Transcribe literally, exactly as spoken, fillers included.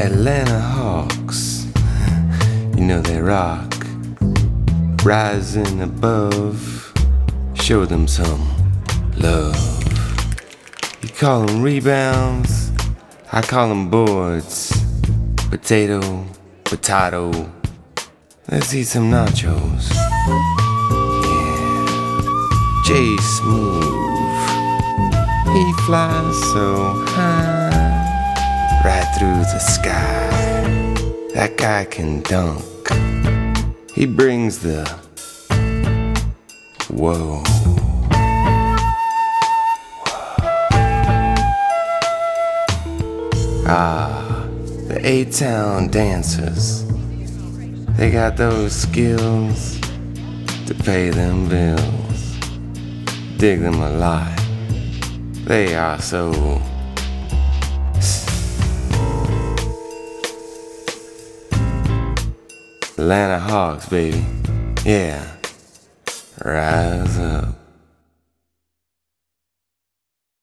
Atlanta Hawks, you know they rock, rising above, show them some love. You call them rebounds, I call them boards. Potato, potato, let's eat some nachos. Yeah, Jay Smooth, he flies so high, right through the sky. That guy can dunk, he brings the whoa. Ah, the A-Town dancers, they got those skills to pay them bills. Dig them a lot, they are so Atlanta Hawks, baby, yeah, rise up.